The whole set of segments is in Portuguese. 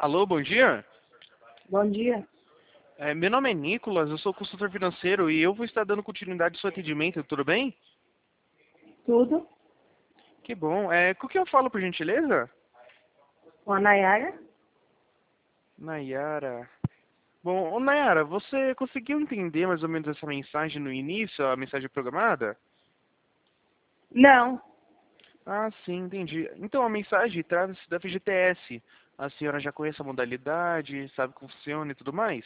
Alô, bom dia. Bom dia. Meu nome é Nicolas, eu sou consultor financeiro e eu vou estar dando continuidade ao seu atendimento, tudo bem? Tudo? Que bom. Com que eu falo, por gentileza? Com a Nayara? Nayara. Bom, ô Nayara, você conseguiu entender mais ou menos essa mensagem no início, a mensagem programada? Não. Ah, sim, entendi. Então, a mensagem trata-se da FGTS. A senhora já conhece a modalidade, sabe como funciona e tudo mais?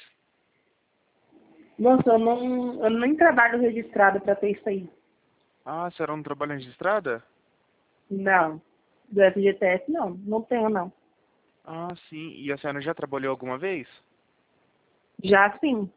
Moça, eu nem trabalho registrado para ter isso aí. Ah, a senhora não trabalha registrada? Não. Do FGTS, não. Não tenho, não. Ah, sim. E a senhora já trabalhou alguma vez? Já sim.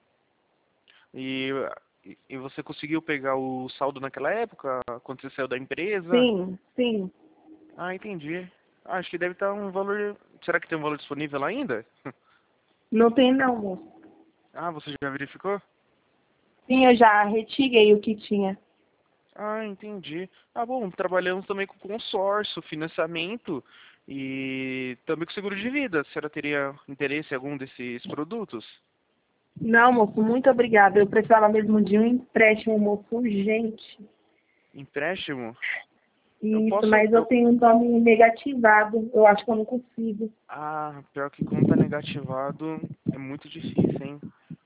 E, e você conseguiu pegar o saldo naquela época, quando você saiu da empresa? Sim, sim. Ah, entendi. Acho que deve estar um valor. Será que tem um valor disponível lá ainda? Não tem, não, moça. Ah, você já verificou? Sim, eu já retirei o que tinha. Ah, entendi. Ah, bom, trabalhamos também com consórcio, financiamento e também com seguro de vida. A senhora teria interesse em algum desses produtos? Não, moço, muito obrigada. Eu precisava mesmo de um empréstimo, moço, urgente. Empréstimo? Eu Isso, posso. mas eu tenho um nome negativado. Eu acho que eu não consigo. Ah, pior que quando tá negativado é muito difícil, hein?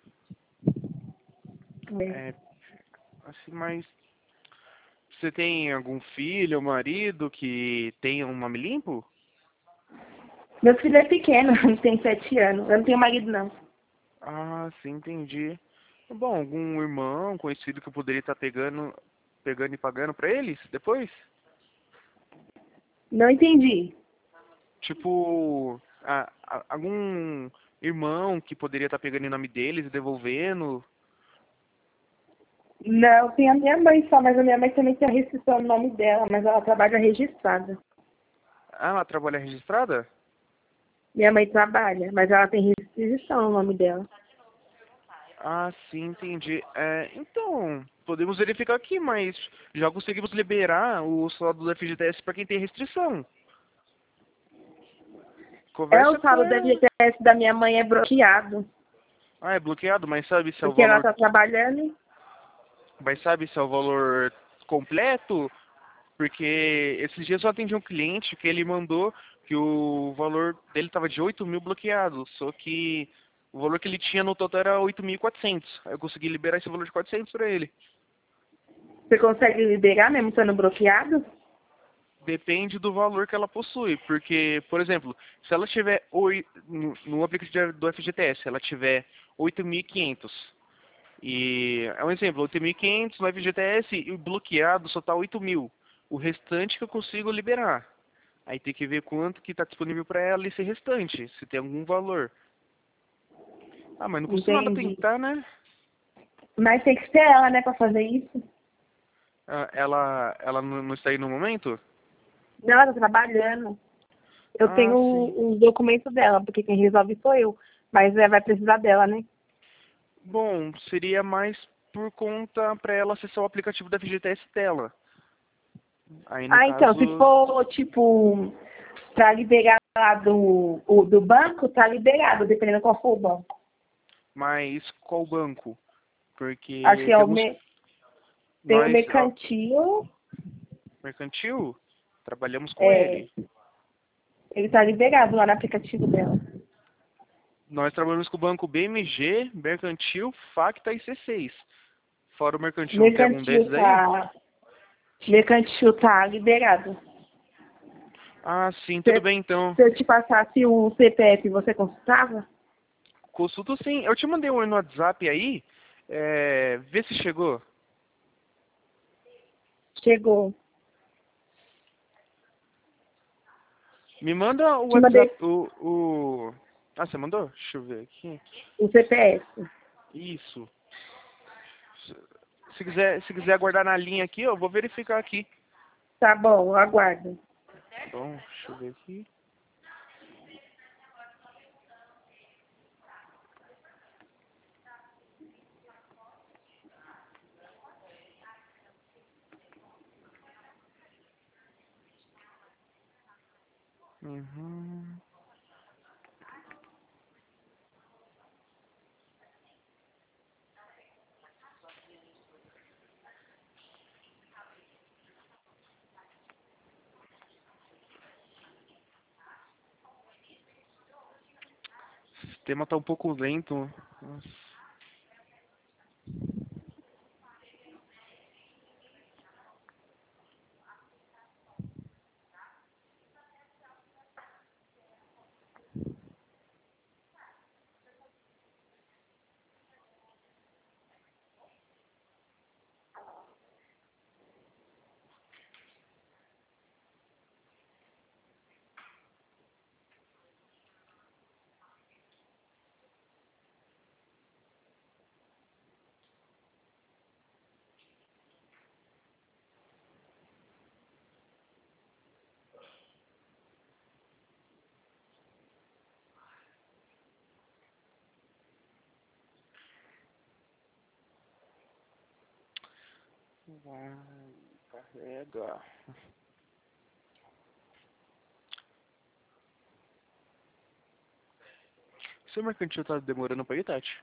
É. É, assim, mas você tem algum filho ou marido que tenha um nome limpo? Meu filho é pequeno, ele tem 7 anos. Eu não tenho marido, não. Ah, sim, entendi. Bom, algum irmão conhecido que eu poderia estar pegando e pagando pra eles depois? Não entendi. Tipo, algum irmão que poderia estar pegando em nome deles e devolvendo? Não, tem a minha mãe só, mas a minha mãe também tem a restrição no nome dela, mas ela trabalha registrada. Ah, ela trabalha registrada? Minha mãe trabalha, mas ela tem restrição no nome dela. Ah, sim, entendi. Então, podemos verificar aqui, mas já conseguimos liberar o saldo do FGTS para quem tem restrição. É, o Conversa com saldo do ela. FGTS da minha mãe é bloqueado, Ah, é bloqueado, mas sabe se é o porque ela valor, está trabalhando. mas sabe se é o valor completo? Porque esses dias eu atendi um cliente que ele mandou que o valor dele estava de 8.000 bloqueado, só que o valor que ele tinha no total era 8.400. Aí eu consegui liberar esse valor de 400 para ele. Você consegue liberar mesmo estando bloqueado? Depende do valor que ela possui, porque, por exemplo, se ela tiver no aplicativo do FGTS, ela tiver 8.500 e é um exemplo, 8.500 no FGTS e o bloqueado só tá 8.000. O restante que eu consigo liberar. Aí tem que ver quanto que está disponível para ela esse restante, se tem algum valor. Ah, mas não custa nada Entendi. tentar, né? Mas tem que ser ela, né, para fazer isso. Ah, ela não está aí no momento? Não, ela tá trabalhando. Eu Ah, tenho sim. os documentos dela, porque quem resolve sou eu. Mas vai precisar dela, né? Bom, seria mais por conta para ela acessar o aplicativo da FGTS dela. Aí no Ah, então, se caso, for, tipo, para liberar lá do banco, tá liberado, dependendo qual for o banco. mas qual banco? Acho que Porque é temos tem o nós, ó, mercantil, mercantil, trabalhamos com é, ele. ele tá liberado lá no aplicativo dela. Nós trabalhamos com o banco BMG, Mercantil, Facta e C6. Fora o mercantil, tem algum Mercantil desses aí? tá, mercantil tá liberado. Ah, sim, tudo Se, bem então. se eu te passasse o CPF, você consultava? Consulto sim. Eu te mandei um no WhatsApp aí. Vê se chegou. Chegou. Me manda o Te mandei WhatsApp. Ah, você mandou? Deixa eu ver aqui. o CPF. Isso. Se quiser aguardar na linha aqui, eu vou verificar aqui. Tá bom, aguardo. Tá bom, deixa eu ver aqui. Uhum. sistema tá um pouco lento. Nossa. Vai, carrega. Seu mercantil tá demorando pra ir, Tati?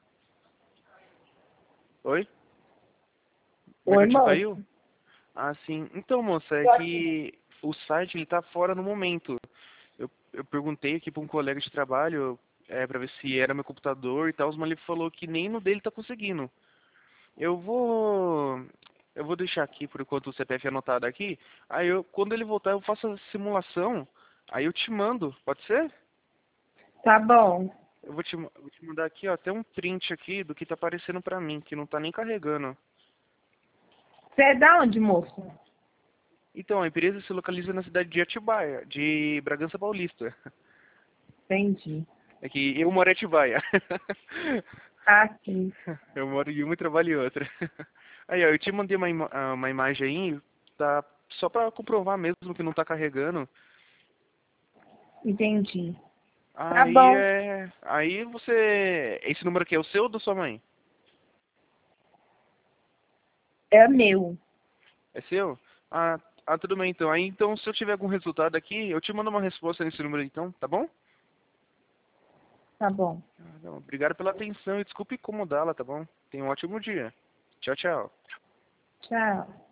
Oi? O Oi, mercantil moço. caiu? Ah, sim. Então, moça, é Tô aqui. que o site ele tá fora no momento. Eu perguntei aqui pra um colega de trabalho pra ver se era meu computador e tal, mas ele falou que nem no dele tá conseguindo. Eu vou eu vou deixar aqui por enquanto o CPF anotado aqui. Aí quando ele voltar eu faço a simulação. Aí eu te mando, pode ser? Tá bom. Vou te mandar aqui, ó, até um print aqui do que tá aparecendo pra mim, que não tá nem carregando. Você é da onde, moço? Então, a empresa se localiza na cidade de Atibaia, de Bragança Paulista. Entendi. É que eu moro em Atibaia. Ah, sim. Eu moro em uma e trabalho em outra. Aí, ó, eu te mandei uma imagem aí, tá só pra comprovar mesmo que não tá carregando. Entendi. Tá Aí bom. é. Aí você. Esse número aqui é o seu ou da sua mãe? É meu. É seu? Tudo bem então. Aí então, se eu tiver algum resultado aqui, eu te mando uma resposta nesse número então, tá bom? Tá bom. Não, obrigado pela atenção e desculpe incomodá-la, tá bom? Tenha um ótimo dia. Tchau, tchau. Tchau.